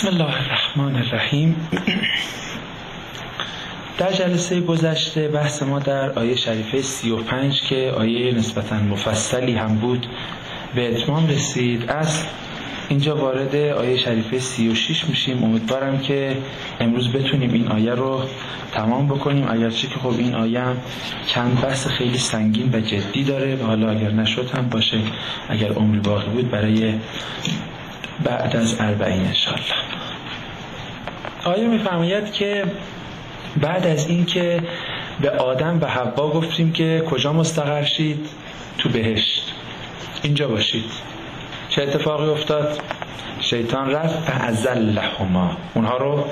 بسم الله الرحمن الرحیم. در جلسه گذشته بحث ما در آیه شریفه 35 که آیه نسبتاً مفصلی هم بود به اتمام رسید. از اینجا وارد آیه شریفه 36 میشیم. امیدوارم که امروز بتونیم این آیه رو تمام بکنیم، اگرچه که خب این آیه هم چند بحث خیلی سنگین و جدی داره و حالا اگر نشد هم باشه، اگر عمری باقی بود برای بعد از 40 انشاءالله. آیه میفرماید که بعد از این که به آدم و حوا گفتیم که کجا مستقر شید؟ تو بهشت، اینجا باشید. چه اتفاقی افتاد؟ شیطان رفت فأزلهما، اونها رو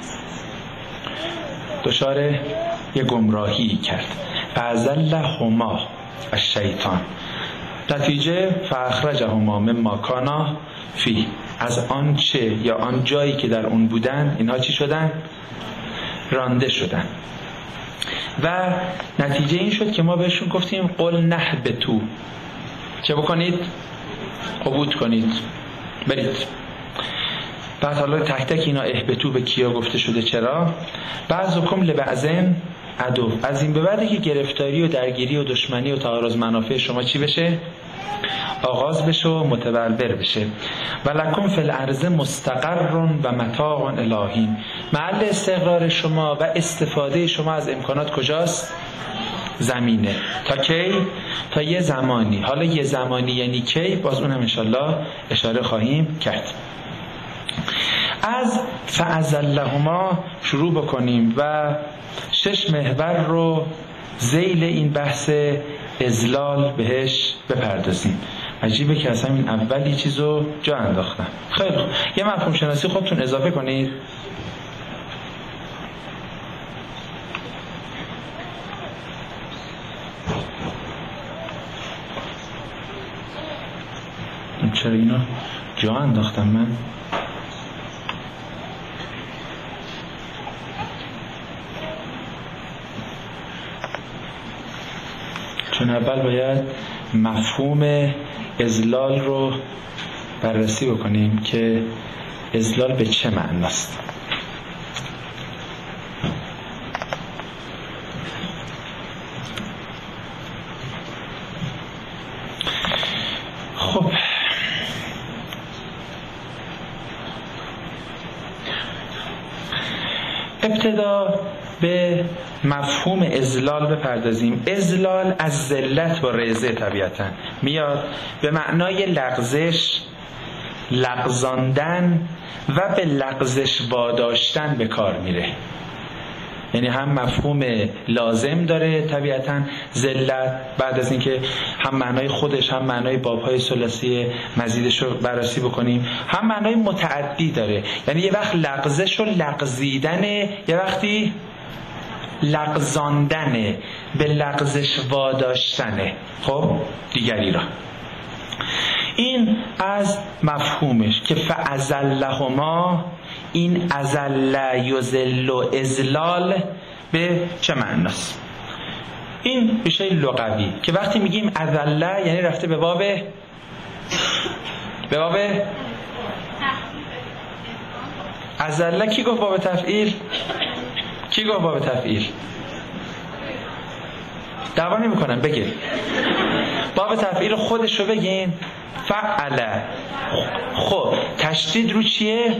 دچار یه گمراهی کرد. فأزلهما الشیطان، نتیجه فاخرجهما مما کانا فی، از آن چه یا آن جایی که در اون بودن اینها چی شدن؟ رانده شدن. و نتیجه این شد که ما بهشون گفتیم قل نهبطوا، چه بکنید؟ عبور کنید، برید. بعد حالا تک تک اینا اهبطوا به کیا گفته شده؟ چرا؟ بعضکم لبعضن عدو، از این به بعد که گرفتاری و درگیری و دشمنی و تعارض منافع شما چی بشه؟ آغاز بشه و متبلور بشه. ولکم فی الارض مستقر و متاع الی، محل استقرار شما و استفاده شما از امکانات کجاست؟ زمینه. تا کی؟ تا یه زمانی. حالا یه زمانی یعنی کی؟ باز اونم انشالله اشاره خواهیم کرد. از فأزلهما شروع بکنیم و 6 محور رو ذیل این بحث اذلال بهش بپردازیم. عجیبه که اصلا این اولی چیزو جا انداختم. خیلی خوب، یه مفهوم شناسی خودتون اضافه کنید. چرا اینا جا انداختم من؟ چون اول باید مفهوم اذلال رو بررسی بکنیم که اذلال به چه معناست. خب ابتدا به مفهوم اذلال بپردازیم. اذلال از ذلت با رزه طبیعتا میاد، به معنای لغزش، لغزاندن و به لغزش واداشتن به کار میره. یعنی هم مفهوم لازم داره طبیعتا ذلت، بعد از اینکه هم معنای خودش هم معنای بابهای ثلاثی مزیدش رو بررسی بکنیم، هم معنای متعدی داره. یعنی یه وقت لغزش و لغزیدنه، یه وقتی لغزاندنه، به لغزش واداشتنه. خب دیگری را این از مفهومش که فأزلهما، این ازل یذل و اذلال به چه معناست؟ این میشه لغوی که وقتی میگیم ازل یعنی رفته به باب ازل. کی گفت باب تفعیل؟ کی گفت باب تفعیل؟ دعوا نمی کنم، بگیر باب تفعیل خودش رو بگین. فعل. خب تشدید رو چیه؟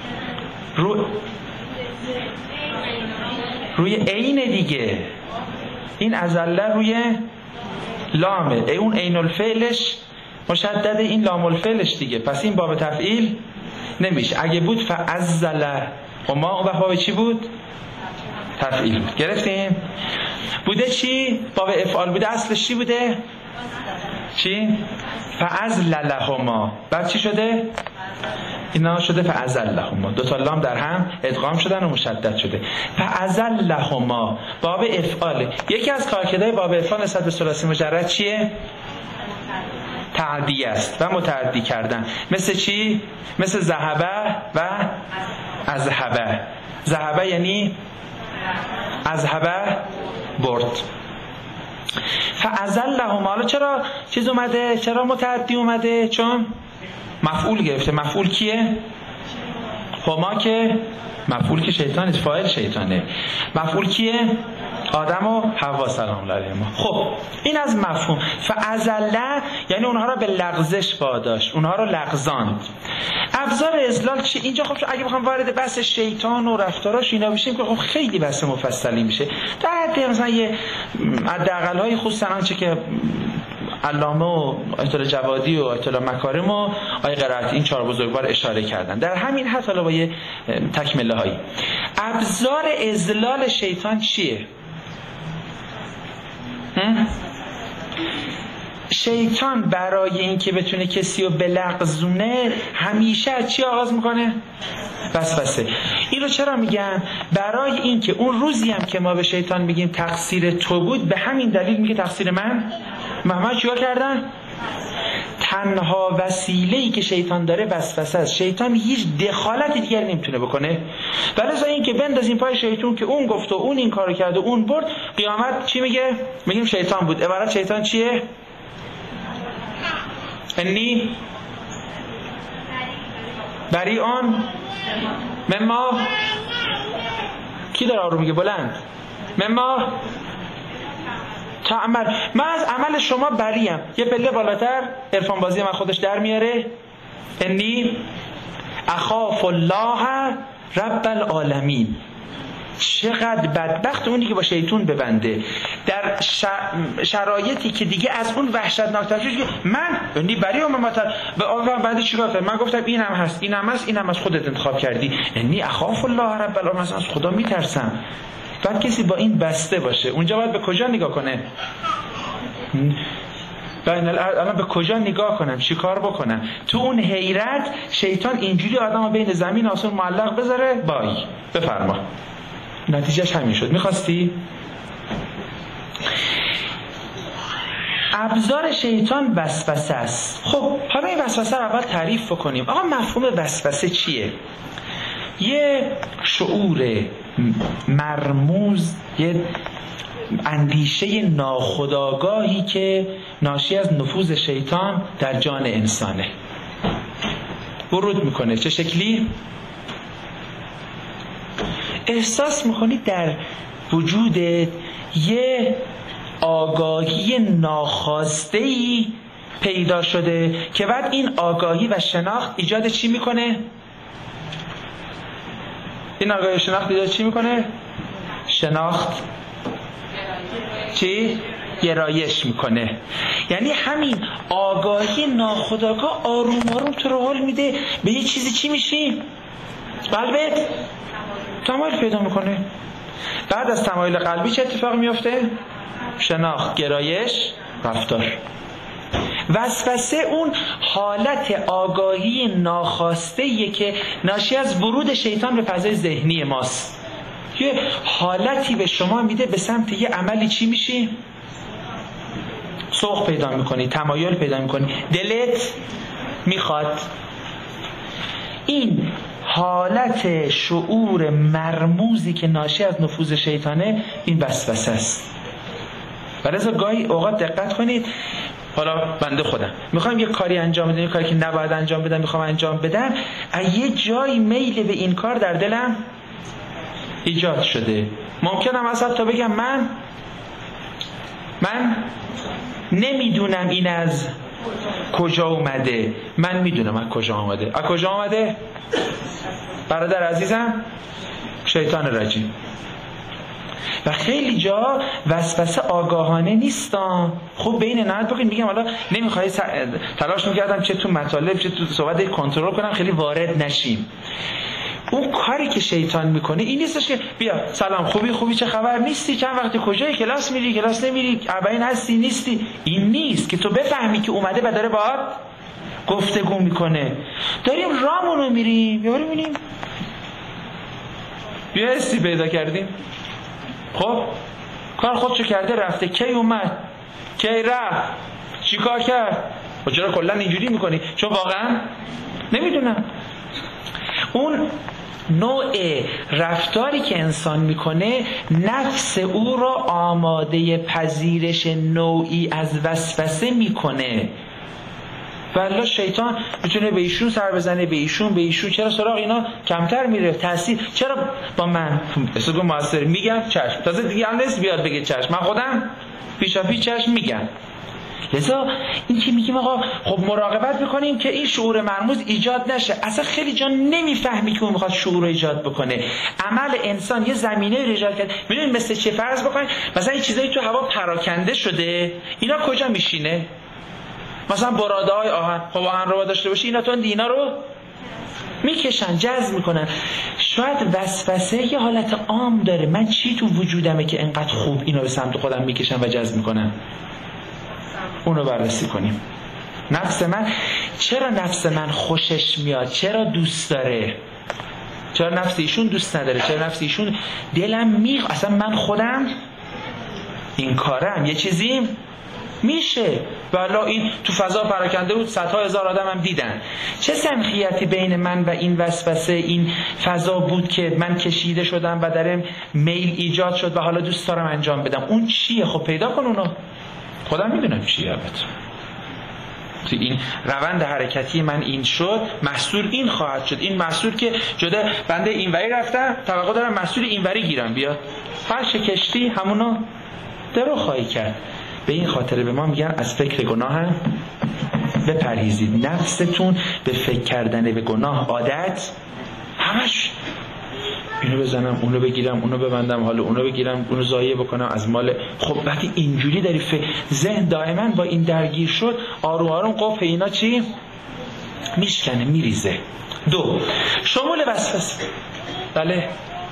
روی عین دیگه. این ازله روی لامه، اون عین الفعلش مشدد، این لام الفعلش دیگه. پس این باب تفعیل نمیشه. اگه بود فعزله و ما اون باب چی بود؟ تفعیل بود. گرفتیم؟ بوده چی؟ باب افعال بوده، اصلش چی بوده؟ چی؟ فأزلهما. بعد چی شده؟ اینا شده فأزلهما، دو تا لام در هم ادغام شدن و مشدد شده. فأزلهما باب افعال. یکی از کارکردهای باب افعال نسبت به ثلاثی مجرد چیه؟ تعدیه است و متعدی کردن. مثل چی؟ مثل ذهبه و اذهبه. ذهبه یعنی اذهبه برد. فأزلهما. حالا چرا چیز اومده؟ چرا متعدی اومده؟ چون مفعول گرفته. مفعول کیه؟ هما که مفعول که شیطان، فاعل شیطانه. مفعول کیه؟ آدم و حوا سلام الله علیهما. خب این از مفهوم. فازله یعنی اونها را به لغزش واداشت، اونها را لغزاند. ابزار اذلال چی؟ اینجا خب اگه بخوام وارد بحث شیطان و رفتاراش اینا بشیم که خب خیلی بحث مفصلی میشه. در حد مثلا یه حداقل‌های خصوصا آنچه که علامه و آیت الله جوادی و آیت الله مکارم و آیه قرائتی این چهار بزرگوار اشاره کردن. در همین حد حالا با یه تکمله هایی ابزار اذلال شیطان چیه؟ شیطان برای اینکه بتونه کسی رو بلغزونه همیشه از چی آغاز میکنه؟ وسوسه. این رو چرا میگن؟ برای اینکه اون روزی هم که ما به شیطان میگیم تقصیر تو بود، به همین دلیل میگه تقصیر من چیکار کردن؟ تنها وسیله‌ای که شیطان داره وسوسه است. شیطان هیچ دخالتی دیگر نمیتونه بکنه. ولی این که بندازیم پای شیطان که اون گفت و اون این کارو کرد و اون برد، قیامت چی میگه؟ میگیم شیطان بود. عبارت شیطان چیه؟ انی بریئون مما، کی داره رو میگه بلند؟ مما تعمل، من از عمل شما بریم. یه پله بالاتر عرفان بازی من خودش در میاره. انی اخاف الله رب العالمین. چقدر بدبخت اونی که با شیطان ببنده در شرایطی که دیگه از اون وحشتناکتر شد. من انی بری و مماتر به آن بعدی چیکار کنم؟ من گفتم این هم هست، این هم هست، این هم از خودت انتخاب کردی. انی اخاف الله رب العالمین، از خدا میترسم. بعد کسی با این بسته باشه اونجا باید به کجا نگاه کنه؟ الان به کجا نگاه کنم؟ چی کار بکنم؟ تو اون حیرت شیطان اینجوری آدمو بین زمین آسمون معلق بذاره. بای بفرما. نتیجهش همین شد. میخواستی؟ ابزار شیطان وسوسه است. خب حالا این وسوسه رو اول تعریف بکنیم. آقا مفهوم وسوسه چیه؟ یه شعور مرموز، یه اندیشه ناخودآگاهی که ناشی از نفوذ شیطان در جان انسانه ورود میکنه. چه شکلی؟ احساس میکنی در وجودت یه آگاهی ناخواسته‌ای پیدا شده که بعد این آگاهی و شناخت ایجاد چی میکنه؟ این آگاهی و شناخت ایجاد چی میکنه؟ شناخت چی؟ گرایش میکنه. یعنی همین آگاهی ناخودآگاه آروم آروم تو رو حل میده به یه چیزی. چی میشی؟ قلبت تمایل پیدا میکنه. بعد از تمایل قلبی چه اتفاق میفته؟ شناخت، گرایش، رفتار. وسوسه اون حالت آگاهی ناخواسته‌ایه که ناشی از ورود شیطان به فضای ذهنی ماست. یه حالتی به شما میده به سمت یه عملی. چی میشی؟ سوق پیدا میکنی، تمایل پیدا میکنی، دلت میخواد. این حالت شعور مرموزی که ناشی از نفوذ شیطانه، این وسوسه است. ولذا گاهی اوقات دقت کنید، حالا بنده خودم میخوام یه کاری انجام بدم، یه کاری که نباید انجام بدم میخوام انجام بدم، از یه جایی میل به این کار در دلم ایجاد شده. ممکنم اصلا تا بگم من نمیدونم این از کجا اومده. من میدونم از کجا اومده. از کجا اومده؟ برادر عزیزم، شیطان رجیم. و خیلی جا وسوسه آگاهانه نیستان. خب بین نهایت بگید میگم حالا نمیخوای تلاش میکردم چه تو مطالب چه تو صحبت کنترل کنم خیلی وارد نشیم. اون کاری که شیطان میکنه این نیستش که بیا سلام خوبی چه خبر، نیستی، چند وقتی کجایی، کلاس میری کلاس نمیری، اربعین هستی نیستی. این نیست که تو بفهمی که اومده و داره باهات گفتگو میکنه. داریم رامونو میریم یا میبینیم بیا حسی پیدا کردیم. خب کار خودشو کرده رفته. کی اومد؟ کی رفت؟ چی کار کرد؟ و چرا کلا اینجوری میکنی؟ چون واقعا نمیدونم. اون نوع رفتاری که انسان میکنه نفس او را آماده پذیرش نوعی از وسوسه میکنه. والله شیطان میتونه به ایشون سر بزنه، به ایشون چرا سراغ اینا کمتر میره تاثیر؟ چرا با من اسمو موثر میگم چشم، تازه دیگه هم نیست بیاد بگه چشم، من خودم پیشاپیش چشم میگم. لذا این که میگیم آقا خب مراقبت بکنیم که این شعور مرموز ایجاد نشه. اصلا خیلی جا نمیفهمی که اون میخواد شعور رو ایجاد بکنه. عمل انسان یه زمینه رو ایجاد کرد. میدونید مثل چه؟ فرض بکنید مثلا این چیزایی تو هوا پراکنده شده، اینا کجا میشینه؟ مثلا براده های آهن، خب آهن رو داشته باشی اینا تو اینا رو میکشن، جذب میکنن. شاید وسوسه یه حالت عام داره، من چی تو وجودمه که انقدر خوب اینو به سمت خودم میکشن و جذب میکنن؟ اونو بررسی کنیم. چرا نفس من خوشش میاد؟ چرا دوست داره؟ چرا نفس ایشون دوست نداره؟ چرا نفس ایشون دلم اصلا من خودم این کارم یه چیزی میشه. والا این تو فضا پراکنده بود، صدها هزار آدم هم دیدن. چه سنخیتی بین من و این وسوسه، این فضا بود که من کشیده شدم و درم میل ایجاد شد و حالا دوست دارم انجام بدم. اون چیه؟ خب پیدا کن اونو. خودم میدونم چیه. البته تو این روند حرکتی من این شد، محصول این خواهد شد. این محصول که جدا بنده اینوری رفتم، توقع دارم محصول اینوری گیرم بیاد. هر چه کشتی همونو درو خواهی کرد. به این خاطر به ما میگن از فکر گناه هم بپرهیزید. نفستون به فکر کردن به گناه عادت، همش اینو بزنم، اونو بگیرم، اونو ببندم، حالا اونو بگیرم، اونو ضایع بکنم از مال. خب وقتی اینجوری داری ذهن دائما با این درگیر شد، آروم آروم قفل اینا چی؟ میشکنه، میریزه. 2. شمول وسوسه. بله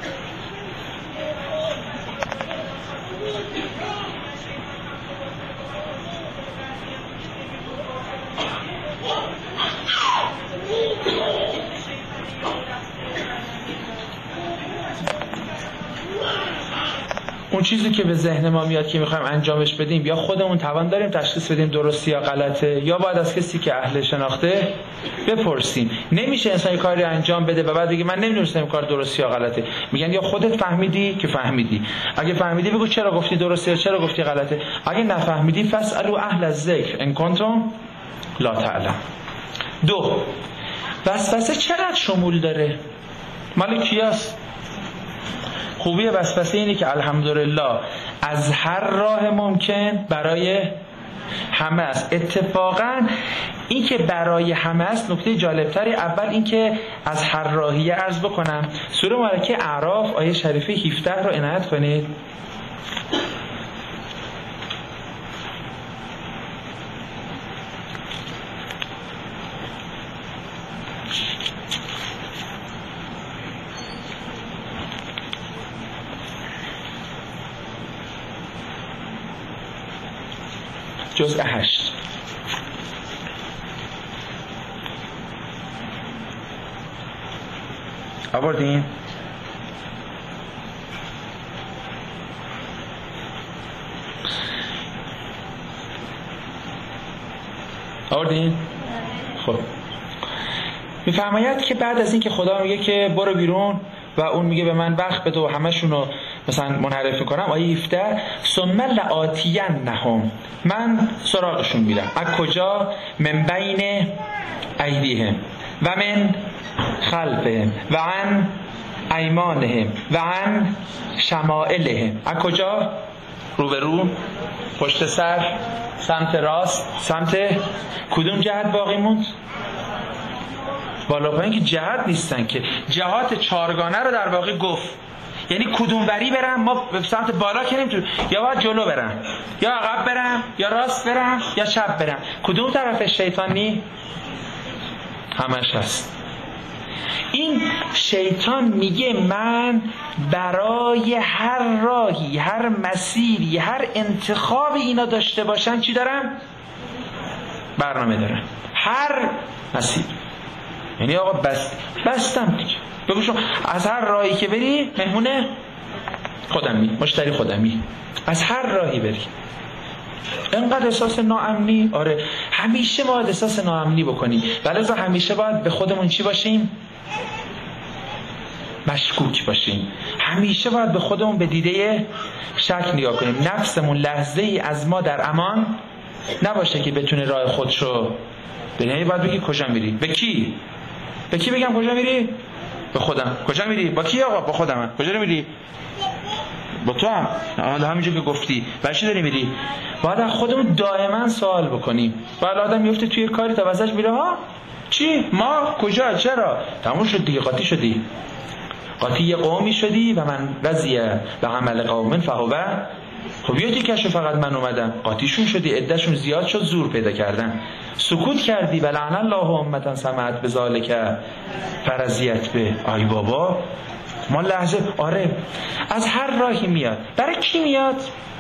اون چیزی که به ذهن ما میاد که میخوایم انجامش بدیم، یا خودمون توان داریم تشخیص بدیم درستی یا غلطه، یا باید از کسی که اهل شناخته بپرسیم. نمیشه انسان کاری انجام بده و بعد بگه من نمیدونستم کار درستی یا غلطه. میگن یا خودت فهمیدی که فهمیدی، اگه فهمیدی بگو چرا گفتی درسته یا چرا گفتی غلطه، اگه نفهمیدی فاسالوا اهل الذکر ان کنتم لا تعلم. 2. وسوسه چقدر شمول داره؟ مال کیاست؟ خوبی وسوسه اینه که الحمدلله از هر راه ممکن برای همه است. اتفاقا این که برای همه است نکته جالبتری. اول این که از هر راهی عرض بکنم، سوره مبارکه اعراف آیه شریفه 17 رو عنایت کنید. جزء 8. آوردین؟ آوردین؟ خب میفرماید که بعد از این که خدا میگه که برو بیرون و اون میگه به من وقت بده و همشونو مثلا منحرف میکنم، آیه 17 ثم لآتینهم، من سراغشون میرم. از کجا؟ من بین ایدیهم و من خلفهم و عن ایمانهم و عن شمائلهم. از کجا؟ روبرو، پشت سر، سمت راست، سمت کدوم جهت باقی موند؟ بالا پایین که جهت نیستن که، جهات چارگانه رو در واقع گفت. یعنی کدوم وری برم؟ ما به سمت بالا که نمیتونم، یا باید جلو برم، یا عقب برم، یا راست برم، یا چپ برم. کدوم طرف شیطانی؟ همش هست. این شیطان میگه من برای هر راهی، هر مسیری، هر انتخابی اینا داشته باشن چی دارم؟ برنامه دارم. هر مسیر. یعنی آقا بستم دیگه. بگو شما از هر راهی که بری مهمونه خودمی، مشتری خودمی. از هر راهی بری. انقدر احساس ناامنی، آره همیشه باید احساس ناامنی بکنی. ولذا همیشه باید به خودمون چی باشیم؟ مشکوک باشیم. همیشه باید به خودمون به دیده شک نگاه کنیم. نفسمون لحظه ای از ما در امان نباشه که بتونه راه خودشو یعنی باید بگی کجا میری؟ به کی؟ به کی بگم کجا میری؟ به خودم. کجا میری؟ با کی آقا؟ با خودم. کجا میری؟ با تو هم. همینجور که گفتی. برای چی داری میری؟ باید از خودمون دائما سوال بکنیم. باید آدم میفته توی کاری تا واسش میره ها؟ چی؟ ما؟ کجا؟ چرا؟ تموم شد دیگه، قاطی شدی. قاطی یه قومی شدی و من رضیه و عمل قوم فهو. خب یه تیکش فقط من اومدم، قاطیشون شدی، عدهشون زیاد شد، زور پیدا کردن. سکوت کردی ولعن الله امة سمعت بذالک فرضیت به. آی بابا ما لحظه آره از هر راهی میاد. برای کی میاد؟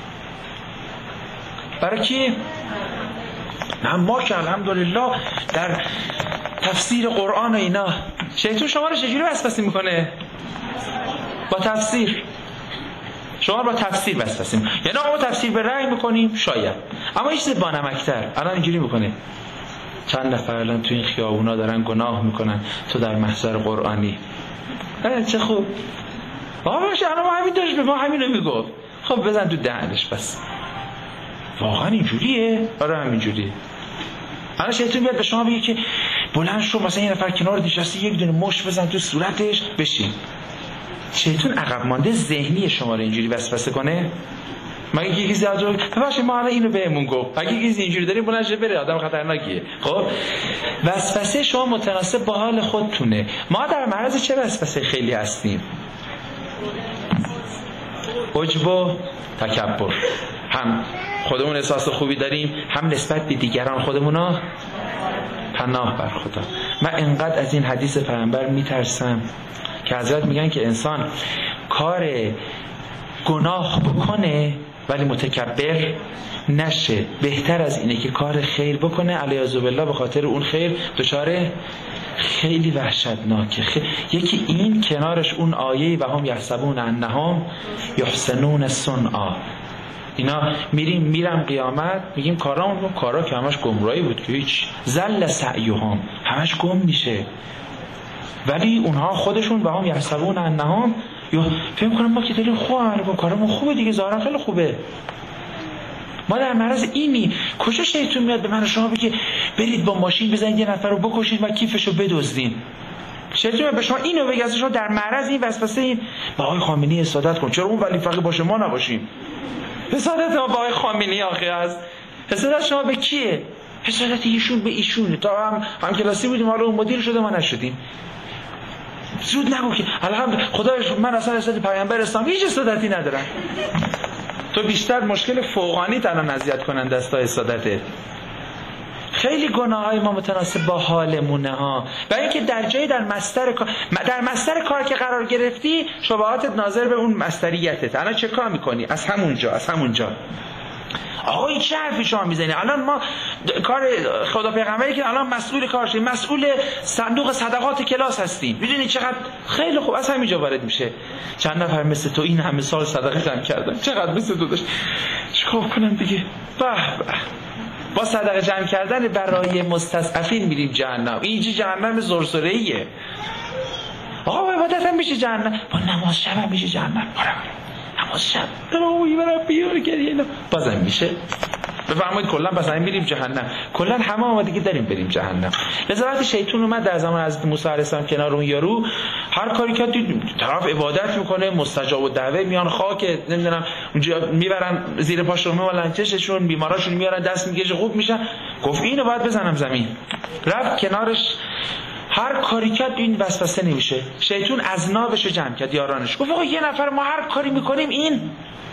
برای کی؟ نه ما که الحمدلله در تفسیر قرآن و اینا شیطان شما رو چجوری وسوسه میکنه؟ با تفسیر. شما با تفسیر وسوسه میکنه. یعنی آقا تفسیر به رأی میکنیم شاید، اما یه چیز با نمکتر الان اینجوری میکنه. چند نفر الان تو این خیابونا دارن گناه میکنن، تو در محضر قرآنی. چه خوب. آقا باشه الان ما همین داشت به ما همین رو میگفت. خب بزن تو دهنش بس. واقعا اینجوریه؟ آره همینجوریه. الان شیطان بیاد به شما بگه که بلند شو مثلا یه نفر کنار نشسته یک دونه مشت بزن تو صورتش بشین. شیطان عقب مانده ذهنی شما رو اینجوری وسوسه کنه؟ مگه کی چیزی از باشه ما الان اینو بهمون گفت. اگه چیزی اینجوری داریم بلند شه بره، آدم خطرناکیه. خب وسوسه شما متناسب با حال خودتونه. ما در معرض چه وسوسه خیلی هستیم؟ عجب و تکبر. هم خودمون احساس خوبی داریم، هم نسبت به دیگران خودمونو پناه بر خدا. من انقدر از این حدیث پیامبر میترسم که حضرت میگن که انسان کار گناه بکنه ولی متکبر نشه، بهتر از اینه که کار خیر بکنه علیاذ بالله به خاطر اون خیر دچار خیلی وحشتناکه. یکی این کنارش اون آیه و هم یحسبون انهم یحسنون صنعا. اینا میرم قیامت میگیم کارا که همش گمراهی بود که هیچ زل سعیهم همش گم میشه، ولی اونها خودشون و هم یحسبون انهم یا فهم کنم ما که داریم خوب کارمون خوبه دیگه، ظاهرا خیلی خوبه. ما در معرض اینی. کجا شیطان میاد به من و شما بگه برید با ماشین بزنید یه نفر رو بکشید و کیفشو بدزدین؟ شیطان میاد به شما اینو بگه از شما در معرض این وسوسه این با آقای خامنه‌ای حسادت کن. چرا اون ولی فقیه باشه ما نباشیم؟ حسادت ما با آقای خامنه‌ای آخه از حسادت شما به کیه؟ حسادت ایشون به ایشونه. تا هم کلاسی بودیم حالا اون مدیر شده ما نشدیم. زود نگو که الحمدلله خدایش من اصلا حسادت پیامبر اسلام هیچ حسادتی ندارم. تو بیشتر مشکل فوقانی تنها اذیت کننده است تا حسادته. خیلی گناههای ما متناسب با حالمونه ها. و اینکه در جایی در مصدر کار که قرار گرفتی شبهاتت ناظر به اون مصدریتت. الان چه کار میکنی؟ از همونجا آقا این چه حرفی شما میزنی؟ الان ما کار خدا پیغمبری که الان مسئول کارشیم، مسئول صندوق صدقات کلاس هستیم. میدونی چقدر خیلی خوب از همینجا وارد میشه. چند نفر مثل تو این همه سال صدقه جمع کردن، چقدر مثل تو داشت. چیکار کنم دیگه؟ به با صدقه جمع کردن برای مستضعفین میریم جهنم. اینجا جهنم زرزره‌ایه. آقا با عبادت هم میشه جهنم، با نماز شب هم میشه جهنم. نماز شب برای بیار گریه بازم میشه. بفرمایید کلا پس همین میریم جهنم. کلا همه آمادگی داریم بریم جهنم. لذا وقتی شیطان اومد در زمان حضرت موسی علیه السلام کنار اون یارو، هر کاری که طرف عبادت میکنه، مستجاب الدعوه، میان خاک نمیدونم اونجا میبرن زیر پاشون میولن چششون، بیماراشون میارن دست میگیره خوب میشن. گفت اینو باید بزنم زمین. رفت کنارش، هر کاری کرد این وسوسه نمیشه. شیطان از نابش جمع کرد یارانش. گفت آقا یه نفر ما هر کاری میکنیم این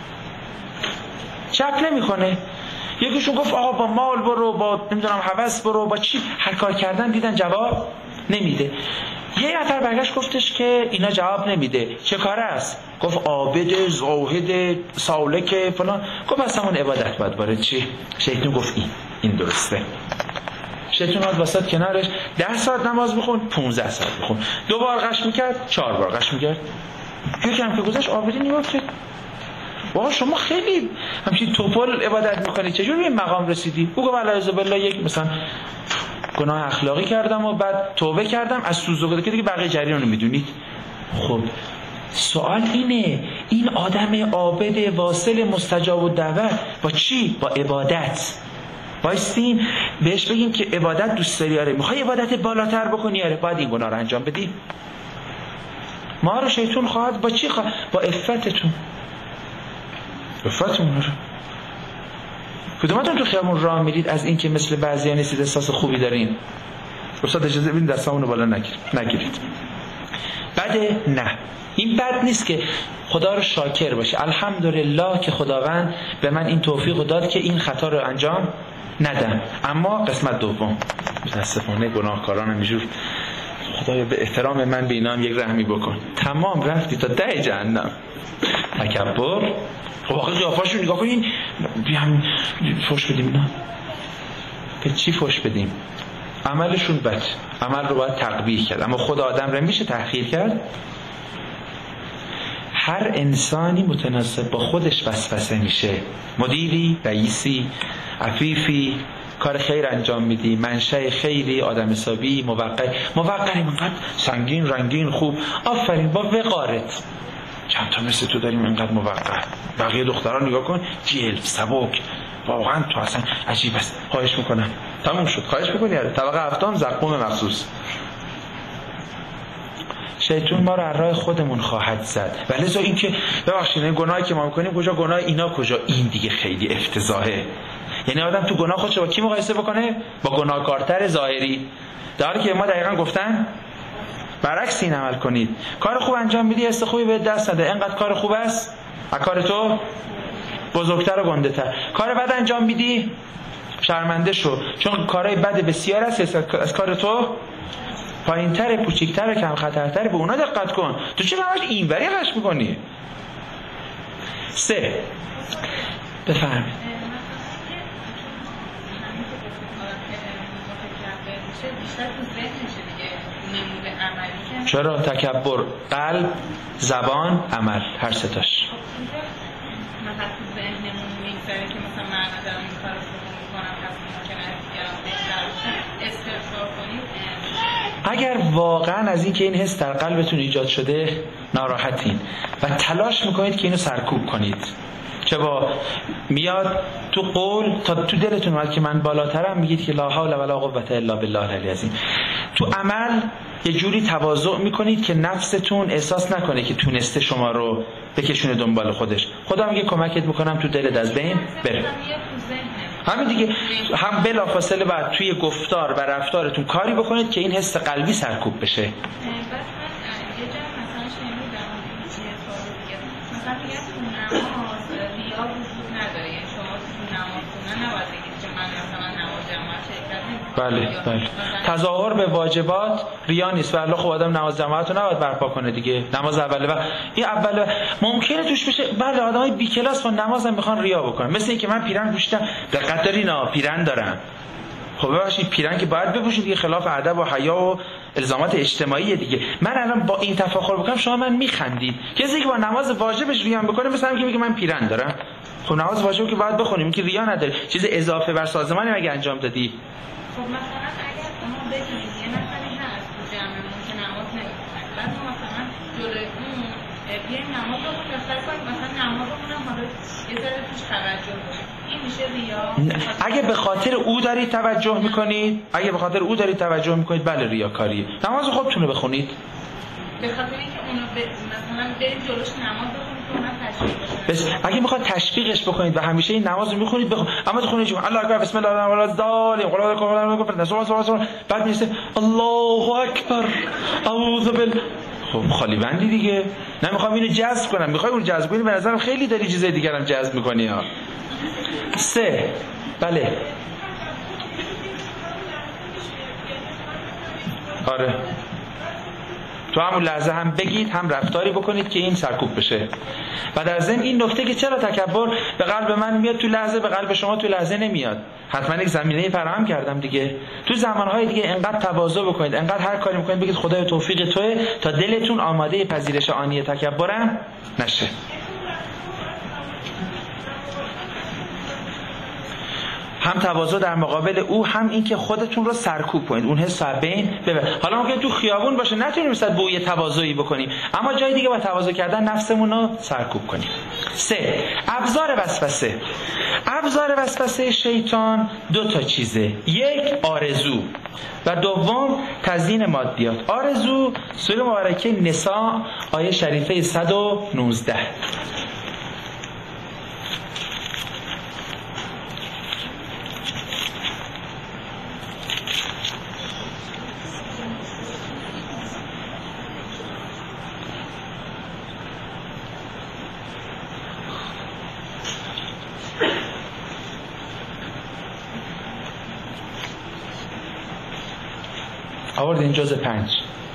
چپ نمیکنه. یکیشون گفت آقا با مال برو، با نمیدونم هوس برو، با چی هر کار کردن دیدن جواب نمیده. یه نفر برگشت گفتش که اینا جواب نمیده، چه کاره است؟ گفت عابد، زاهد، سالک فلان. گفت اصلا اون عبادت باید باره چی؟ شیطان گفت این درسته. شیطان اومد وسط کنارش 10 ساعت نماز بخون، 15 ساعت بخون، 2 بار غش میکرد، 4 بار غش میکرد. یکم که گذشت عابدی نگفت که واقعا شما خیلی همچین توپل عبادت میکنی، چجور به این مقام رسیدی؟ او گفت علیه بالله یک مثلا گناه اخلاقی کردم و بعد توبه کردم از سوزوقه که دیگه بقیه جریان رو میدونید. خب سوال اینه، این آدم عابد واصل مستجاب الدعوه با چی؟ با عبادت. وایستیم بهش بگیم که عبادت دوست داری، آره میخوای عبادت بالاتر بکنی، آره باید این گناه رو انجام بدی. ما رو شیطان خواهد با چی خواهد؟ با عفتتون. عفتمون رو کدومتون تو خیابون راه میرید از این که مثل بعضیا نیستید احساس خوبی دارین؟ استاد اجازه بدین دستامون رو بالا نگیرید. بده؟ نه، این بد نیست که خدا رو شاکر باشه. الحمدلله که خداوند به من این توفیق داد که این خطا رو انجام ندم. اما قسمت دوم، متاسفانه گناهکاران اینجور خدایا به احترام من به اینا هم یک رحمی بکن. تمام رفتی تا ده جهنم. تکبر. خب واقعا قیافه‌شون نگاه کنین، بیام فوش بدیم اینا. به چی فوش بدیم؟ عملشون بد، عمل رو باید تقبیح کرد، اما خود آدم رو میشه تحقیر کرد؟ هر انسانی متناسب با خودش وسوسه میشه. مدیری، رئیسی، عفیفی، کار خیر انجام میدی، منشأ خیری، آدم حسابی، موقری منقدر سنگین رنگین خوب، آفرین با وقارت. چند تا مثل تو داریم اینقدر موقر. بقیه دختران نگاه کن جلف سبک، واقعا تو اصلا عجیب است. خواهش میکنم تموم شد، خواهش میکنی یاره طبقه هفتم زقوم مخصوص. شیطان ما رو از راه خودمون خواهد زد. ولی لذا این که ببخشید این گناهی که ما میکنیم کجا گناه، اینا کجا، این دیگه خیلی افتضاحه. یعنی آدم تو گناه خودش با کی مقایسه بکنه؟ با گناهکارتر ظاهری، در حالی که ما دقیقاً گفتن برعکس این عمل کنید. کار خوب انجام میدی حس خوبی به دست نده، اینقدر کار خوب است از کار تو بزرگتر و گنده‌تر. کار بد انجام میدی شرمنده شو، چون کارهای بد بسیار است از کار تو پایین‌تر، کوچیک‌تر، کم خطرتر. به اونا دقت کن. تو چرا همش اینوری قش می‌کنی؟ 3 بفرمایید. چرا؟ تکبر قلب، زبان، عمل، هر سه تاش. مثلا تو ذهنمون میگذره که مثلا من دارم این کارو میکنم پس ممکنه از دیگران بهتر استغفار کنید. اگر واقعا از این که این حس در قلبتون ایجاد شده ناراحتین و تلاش میکنید که اینو سرکوب کنید، چه با میاد تو قول تا تو دلتون اومد که من بالاترم، میگید که لا حول ولا قوة الا بالله العلی العظیم. تو عمل یه جوری تواضع میکنید که نفستون احساس نکنه که تونسته شما رو بکشونه دنبال خودش. خدا میگه کمکت میکنم تو دلت از بین بره. همین دیگه، هم بلافاصله بعد توی گفتار و رفتارتون کاری بکنید که این حس قلبی سرکوب بشه. بله. تظاهر به واجبات ریا نیست. ولی خب آدم نماز جماعت رو نباید برپا کنه دیگه. نماز اوله و این اوله ممکنه توش بشه. بله آدمای بی کلاس با نماز هم میخوان ریا بکنن. مثل اینکه من پیرن پوشیدم، دقت دارین پیرن دارم. خب ببخشید پیرن که باید بپوشید دیگه، خلاف ادب و حیا و الزامات اجتماعی دیگه. من الان با این تفاخر بکنم شما من میخندید. کسی که با نماز واجبش ریا میکنه مثلا که میگه من پیرن دارم. خب نماز واجب که باید بخونیم که ریا نداره. چیز اضافه بر سازمانی مگه انجام دادی؟ خب مثلا اگر ما بدونیم یه نفری هست تو جمعمون که نماز نمی‌خونه، بعد ما مثلا جلوی اون بیایم نماز رو مفصل کنیم، مثلا نمازمون هم حالا یه ذره توش توجه کنیم، این میشه ریا؟ اگه به خاطر او دارید توجه میکنید بله ریاکاریه. نماز خودتون رو بخونید. به خاطر اینکه اونو مثلا بریم جلوش نماز بخونیم که اونا تشویق بشه. بس اگه میخواد تشویقش بکنید و همیشه این نماز رو میخونید اما تو خونید الله اکبر بسم الله الرحمن الرحیم بعد میسه الله اکبر اعوذ بالله. خب خالی بندی دیگه. نمیخوام اینو جذب کنم، میخوای اون جذب کنی، به نظرم خیلی داری چیزای دیگه هم جذب میکنی ها. 3 بله آره، تو همون لحظه هم بگید هم رفتاری بکنید که این سرکوب بشه. و در ضمن این نکته که چرا تکبر به قلب من میاد تو لحظه به قلب شما تو لحظه نمیاد، حتما یک زمینه فراهم کردم دیگه. تو زمانهای دیگه انقدر تواضع بکنید، انقدر هر کاری میکنید بگید خدای توفیق توئه تا دلتون آماده پذیرش آنی تکبرم نشه. هم تواضع در مقابل او، هم این که خودتون رو سرکوب کنید، اون حس بین ببر. حالا ممکنه تو خیابون باشه نتونیم مثلا با یه تواضعی بکنیم، اما جای دیگه با تواضع کردن نفسمون رو سرکوب کنیم. 3. ابزار وسوسه. ابزار وسوسه شیطان 2 چیزه، 1 آرزو و 2 تزیین مادیات. آرزو سوره مبارکه نساء آیه شریفه 119. آوردین جز 5.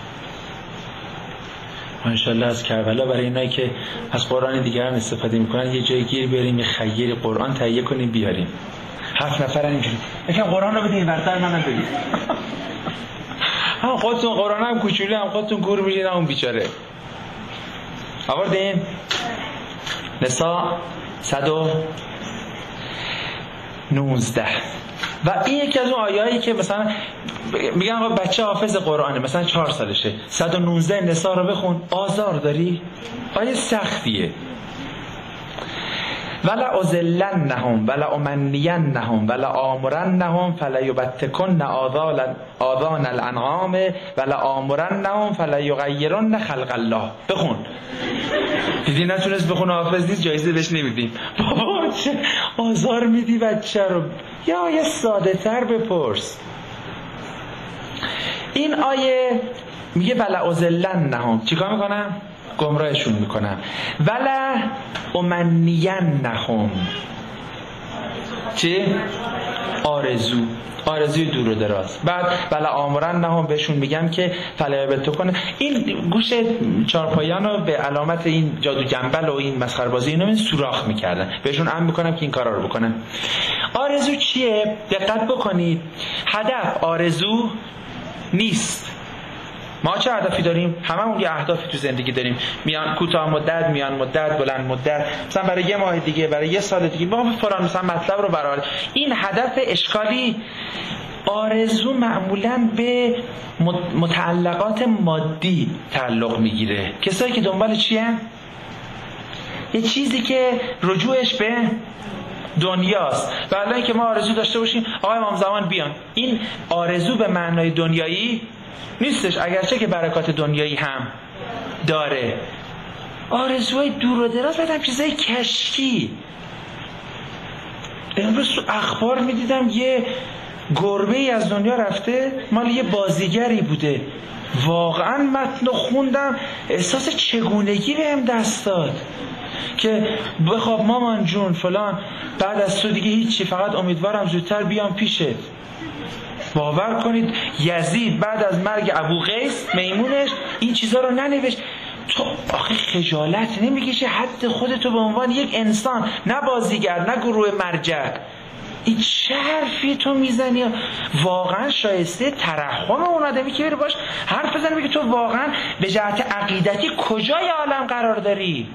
ماشاءالله از کربلا. برای اینایی که از قرآن دیگران استفاده میکنن یه جای گیر بیاریم، یه خیر قرآن تهیه کنیم بیاریم. 7 نفر اینجوری یکم قرآن رو بدین ورتر منم بگید. هم خودتون قرآن هم کوچولی هم خودتون گور میرین اون بیچاره. آوردین نساء 119. و این یکی از اون آیه‌ای که مثلا میگن آقا بچه حافظ قرآنه، مثلا 4 سالشه، 119 نساء رو بخون. آزار داری؟ آیه سختیه. ولا ازلنهم ولا امنینهم ولا آمرنهم فلا یبتکن آذان الانعام ولا آمرنهم فلا یغیرن خلق الله. بخون. دیدی نتونست بخون حافظ نیست، جایزه بهش نمیدیم. بابا چه آزار میدی بچه رو، یا یه ساده تر بپرس. این آیه میگه ولا ازلنهم، چیکار میکنم؟ گمراهشون میکنم. ولا امنینهم، چی؟ آرزوی دور و دراز. بعد ولا آمرنهم بهشون میگم که فلیبتو کنه. این گوش چارپایان رو به علامت این جادو جنبل و این مسخره بازی اینو این سوراخ میکردن، بهشون امر میکنم که این کارا رو بکنن. آرزو چیه؟ دقت بکنید. هدف آرزو نیست. ما چه هدفی داریم؟ هممون یه اهدافی تو زندگی داریم، میان کوتاه مدت، میان مدت، بلند مدت، مثلا برای یه ماه دیگه، برای یه سال دیگه ما فلان مثلا مطلب رو برای این هدف اشکالی. آرزو معمولاً به متعلقات مادی تعلق میگیره. کسایی که دنبال چیه؟ یه چیزی که رجوعش به دنیاست. و الان که ما آرزو داشته باشیم آقای امام زمان بیان، این آرزو به معنای دنیایی نیستش، اگرچه که برکات دنیایی هم داره. آرزوهای دور و دراز بدم چیزای کشفی. امروز تو اخبار میدیدم یه گربه ای از دنیا رفته، مال یه بازیگری بوده. واقعا متن خوندم احساس چگونگی بهم دست داد که بخواب مامان جون فلان، بعد از تو دیگه هیچی، فقط امیدوارم زودتر بیام پیشت. باور کنید یزید بعد از مرگ ابو قیس میمونش این چیزا رو ننوشت. تو آخه خجالت نمیکشه حد خودتو به عنوان یک انسان، نه بازیگر، نه گروه مرجع، این چه حرفی تو میزنی؟ واقعا شایسته ترحم اون آدمی که بری باش حرف بزنی بگی تو واقعا به جهت عقیدتی کجای عالم قرار داری؟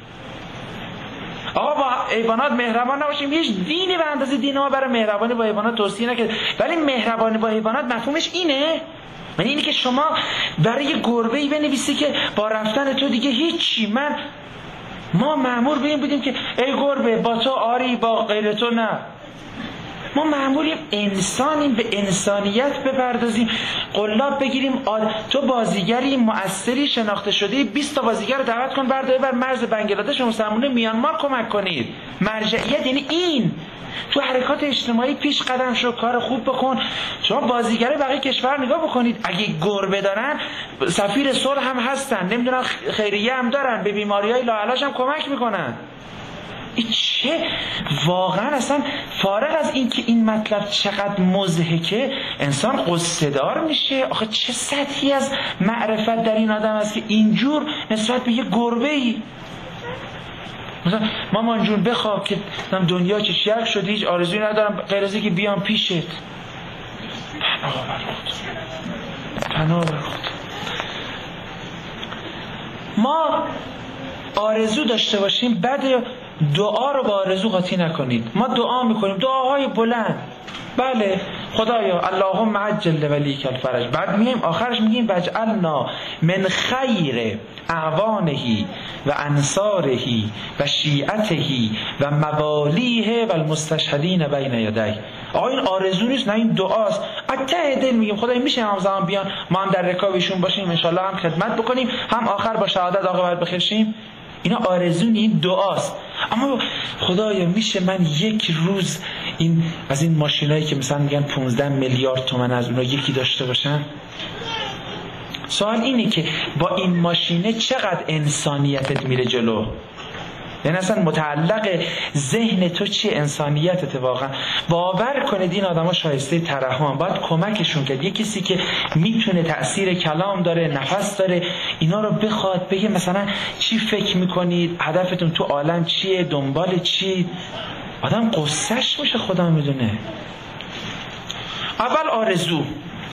آقا با حیوانات مهربان نباشیم. هیچ دینی به اندازه دین ما برای مهربانی با حیوانات توصیه نکرد، ولی مهربانی با حیوانات مفهومش اینه، یعنی اینی که شما برای یه گربه‌ای بنویسی که با رفتن تو دیگه هیچی، ما مأمور به این بودیم که ای گربه با تو آری با غیر تو نه. ما مأموریم انسانیم، به انسانیت بپردازیم، قلاب بگیریم. تو بازیگری مؤثری شناخته شده، 20 تا بازیگر رو دعوت کن بر مرز بنگلادش و مسلمانان میانمار کمک کنید. مرجعیت یعنی این. تو حرکات اجتماعی پیش قدم شو، کار خوب بکن. شما بازیگره بقیه کشور نگاه بکنید، اگه گربه دارن سفیر صلح هم هستن، نمیدونم خیریه هم دارن، به بیماریهای لاعلاج هم کمک میکنن. این چه واقعا اصلا فارغ از این که این مطلب چقدر مضحکه انسان قصه دار میشه. آخه چه سطحی از معرفت در این آدم است که اینجور نسبت به یه گربه‌ای مثلا مامان جون بخواب که دنیا چه شرک شده، هیچ آرزویی ندارم غیر از اینکه بیام پیشت. پناه بر خود. ما آرزو داشته باشیم، بعد دعا رو با آرزو قاطی نکنید. ما دعا میکنیم، دعاهای بلند، بله خدایا اللهم عجل ولیک الفرج. بعد میگیم آخرش میگیم وجعلنا من خیر اعوانه و انصاره و شیعته و موالیه و المستشهدین بین یدیه. آقا این آرزو نیست، نه این دعاست. از ته دل میگیم خدای میشه همزمان بیان ما هم در رکابشون باشیم، انشالله هم خدمت بکنیم، هم آخر با شهادت عاقبت بخیر شیم. اینا آرزو نیست، این دعاست. اما خدایا میشه من یک روز این از این ماشینایی که مثلا میگن 15 میلیارد تومان از اونها یکی داشته باشم؟ سوال اینه که با این ماشینه چقدر انسانیتت میره جلو؟ یعنی اصلا متعلق ذهن تو چی انسانیتت واقعا؟ باور کنید این آدما شایسته ترحم، باید کمکشون کرد. یه کسی که میتونه تأثیر کلام داره، نفس داره، اینا رو بخواد بگه مثلا چی فکر میکنید، هدفتون تو عالم چیه، دنبال چی، آدم قصهش میشه، خدا میدونه. اول آرزو،